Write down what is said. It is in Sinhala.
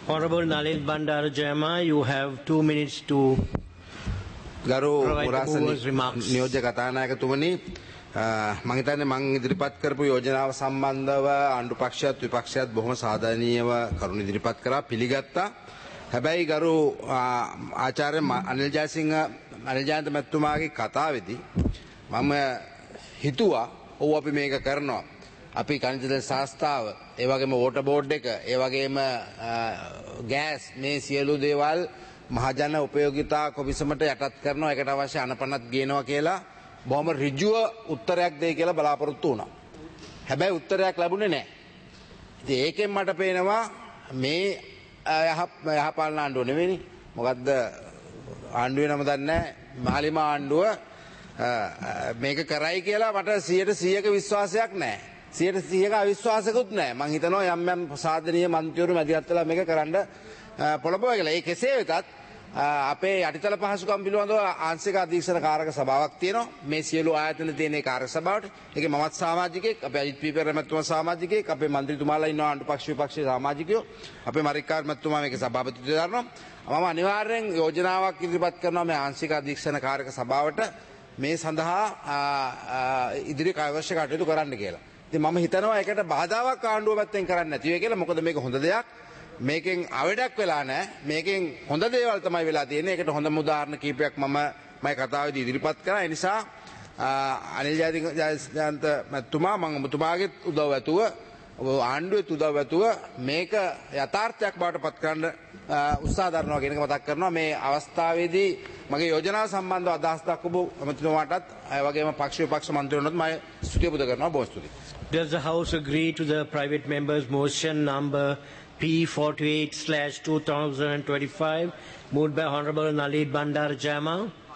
Honorable Nalin Bandara Jayama, you have 2 minutes to ගරු provide the movers' remarks. නියෝජ්‍ය කතානායකතුමනි මම හිතන්නේ මම ඉදිරිපත් කරපු යෝජනාව සම්බන්ධව ආණ්ඩු පක්ෂයත් විපක්ෂයත් බොහොම සාධාරණීයව කරුණු ඉදිරිපත් කරා පිළිගත්තා. හැබැයි ගරු ආචාර්ය අනිල් ජයන්ත මැතිතුමාගේ කතාවේදී මම හිතුවා ඔව් අපි මේක කරනවා. අපි කනිජ තෙල් සංස්ථාව, ඒ වගේම වෝටර් බෝඩ් එක, ඒ වගේම ගෑස් මේ සියලු දේවල් මහජන උපයෝගිතා කොමිසමට යටත් කරනවා. ඒකට අවශ්‍ය අනපනත් ගේනවා කියලා බොහොම ඍජුව උත්තරයක් දෙයි කියලා බලාපොරොත්තු වුණා. හැබැයි උත්තරයක් ලැබුණේ නැහැ. ඉතින් ඒකෙන් මට පේනවා මේ යහපාලන ආණ්ඩුව නෙවෙයි. මොකද්ද ආණ්ඩුවේ නම දන්නේ නැහැ. මාලිමා ආණ්ඩුව මේක කරයි කියලා මට 100% විශ්වාසයක් නැහැ. 100% අවිශ්වාසකුත් නැහැ. මම හිතනවා යම් යම් සාධනීය මන්ත්‍රීවරු මැදිහත් වෙලා මේක කරන්න පොළඹවයි කියලා. ඒ කෙසේ වෙතත් අපේ යටිතල පහසුකම් පිළිබඳව ආංශික අධීක්ෂණ කාරක සභාවක් තියෙනවා. මේ සියලු ආයතන තියෙන ඒ කාර්ය සභාවට. ඒකේ මමත් සමාජිකයෙක්, අපේ අජිත් පීපර් මැතිතුමා සමාජිකයෙක්, අපේ මන්ත්‍රීතුමාලා ඉන්නවා ආණ්ඩු පක්ෂ විපක්ෂයේ සමාජිකයෝ. අපේ මරික්කාර් මැතිතුමා මේකේ සභාපතිත්වය දරනවා. මම අනිවාර්යෙන් යෝජනාවක් ඉදිරිපත් කරනවා මේ ආංශික අධීක්ෂණ කාරක සභාවට මේ සඳහා ඉදිරි අවශ්‍ය කටයුතු කරන්න කියලා. ඉතින් මම හිතනවා ඒකට බාධාවක් ආණ්ඩුව පැත්තෙන් කරන්න නැති වෙයි කියලා. මොකද මේක හොඳ දෙයක්. මේකෙන් අවඩක් වෙලා නැහැ. මේකෙන් හොඳ දේවල් තමයි වෙලා තියෙන්නේ. ඒකට හොඳම උදාහරණ කීපයක් මම කතාවේදී ඉදිරිපත් කරා. ඒ නිසා අනිල් ජයන්ත මැතිතුමා මම ඔබතුමාගේ උදව් ඇතුව ආණ්ඩුවේ උදව් ඇතුව මේක යථාර්ථයක් බවට පත් කරන්න උත්සාහ දරනවා කියන එක මතක් කරනවා. මේ අවස්ථාවේදී මගේ යෝජනාව සම්බන්ධව අදහස් දක්වපු මැතිතුමාටත් ඒ වගේම පක්ෂ විපක්ෂ මන්ත්‍රීවරුන්ටත් මම ස්තුතිය පුද කරනවා. බොහොම ස්තුතියි. Does the House agree to the private member's motion number P48/2025 moved by Honorable Nalin Bandara Jayama?